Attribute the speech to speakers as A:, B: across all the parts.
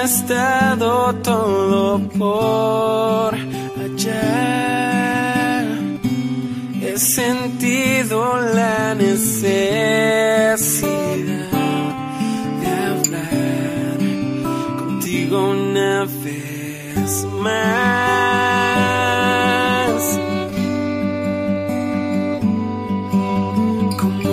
A: estado todo por allá. He sentido la necesidad de hablar contigo una vez más. ¿Cómo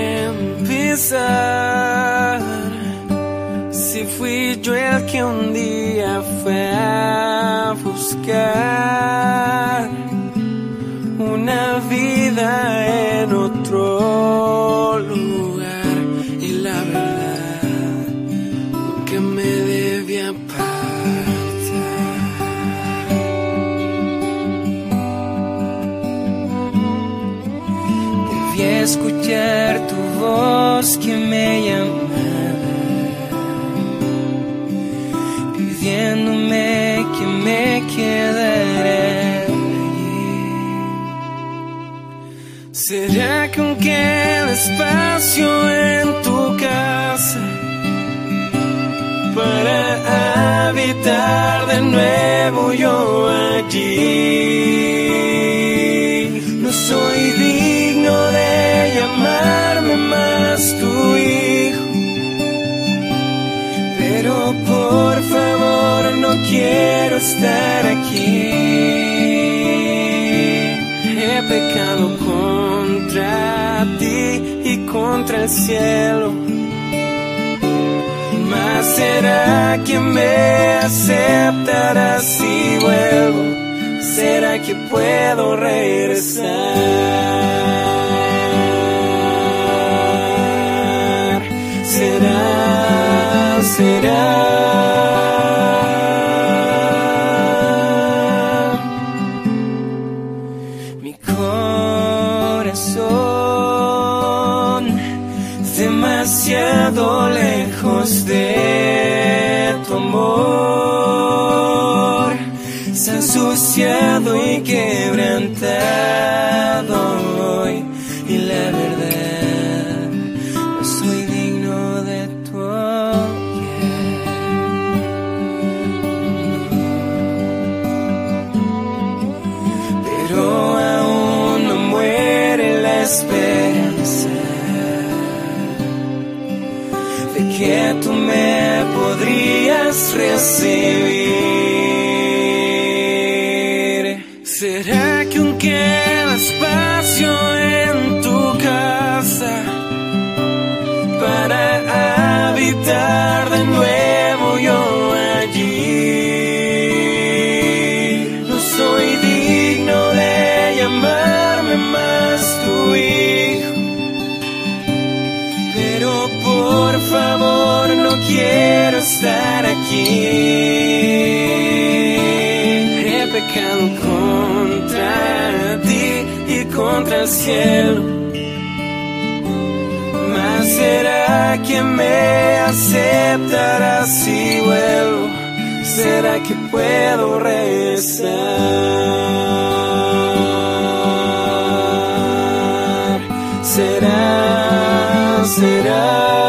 A: empezar? Si fui yo el que un día fue a buscar una vida en otro lugar, y la verdad nunca me debí apartar. Debí escuchar tu voz que me llamaba, pidiéndome que me quedara. ¿Será que aunque el espacio en tu casa para habitar de nuevo yo allí? No soy digno de llamarme más tu hijo, pero por favor no quiero estar aquí. He pecado contra ti y contra el cielo, mas será que me aceptarás si vuelvo. ¿Será que puedo regresar? Será mi corazón demasiado lejos de tu amor, se ha ensuciado y quebrantado hoy, y la verdad no soy digno de tu hogar. Pero aún no muere la esperanza de que tú me podrías recibir. ¿Será que aunque el espacio en tu casa para habitar de nuevo yo allí? No soy digno de llamarme más tu hijo, pero por favor no quiero estar aquí. He pecado contra ti y contra el cielo, mas será que me aceptarás si vuelvo. ¿Será que puedo regresar? Será